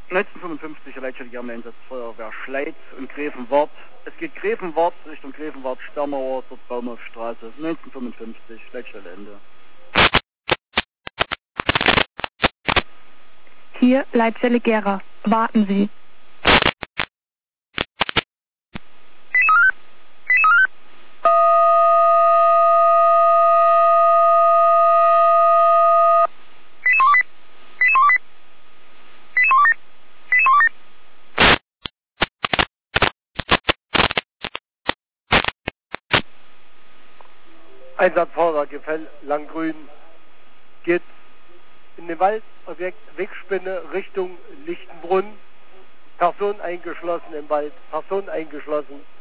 1955 erleichtert die Einsatzfeuerwehr Schleiz und Grevenwart. Es geht Grevenwart Richtung Grevenwart, Sperrmauer, dort Baumhofstraße. 1955, Leitstelle Ende. Hier Leitstelle Gera. Warten Sie. Einsatzfeuerwehr Gefäll, Langgrün, geht in den Wald, Objekt Wegspinne Richtung Lichtenbrunn, Person eingeschlossen im Wald, Person eingeschlossen.